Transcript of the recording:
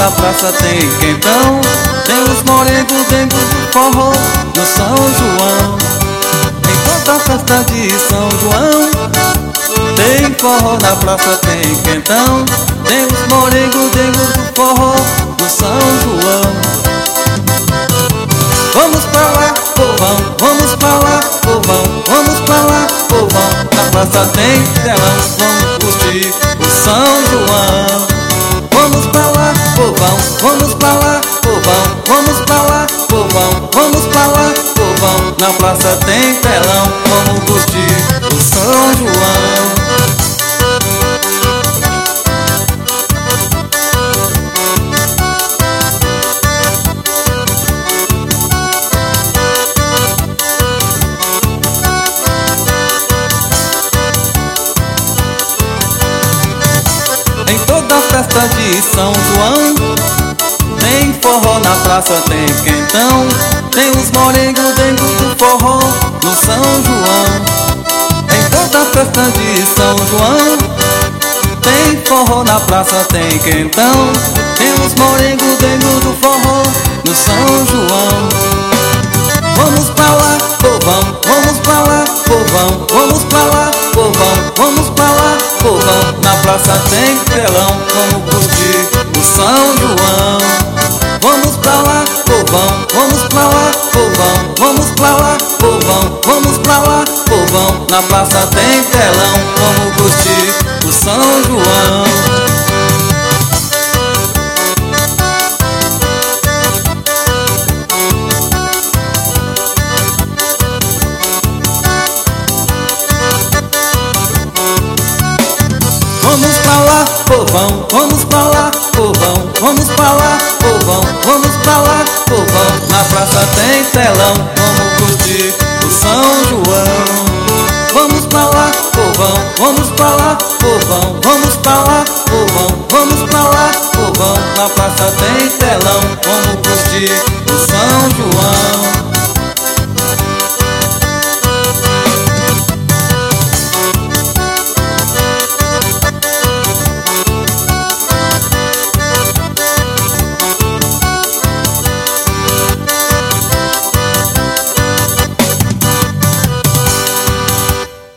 na praça tem quentão, tem os morengos dentro do forró no São João. Em toda festa de São João tem forró na praça, tem quentão, tem os morengos dentro do forró no São João. Vamos pra lá, povão, vamos pra lá, povão, vamos pra lá, povão. Na praça tem telão, vamos curtir o São João. Vamos pra lá, povão, vamos pra lá, povão, vamos pra lá, povão, vamos pra lá, povão. Na praça tem telão, vamos curtir o São João. Em toda festa de São João tem forró na praça, tem quentão, tem os morengos dentro do forró no São João. Em toda festa de São João tem forró na praça, tem quentão, tem os morengos dentro do forró no São João. Vamos pra lá, povão, vamos pra lá, povão, vamos pra lá, povão, vamos pra lá, povão. Na praça tem telão, vamos curtir o São João. Vamos pra lá, povão, vamos pra lá, povão, vamos pra lá, povão, vamos pra lá, povão. Na praça tem telão, vamos curtir o São João. Vamos pra lá, povão, vamos pra lá, povão, vamos pra lá, povão, vamos pra lá, povão. Na praça tem telão, vamos curtir o São João. Vamos pra lá, povão, vamos pra lá, povão, vamos pra lá, povão, vamos pra lá, povão. Na praça tem telão, vamos curtir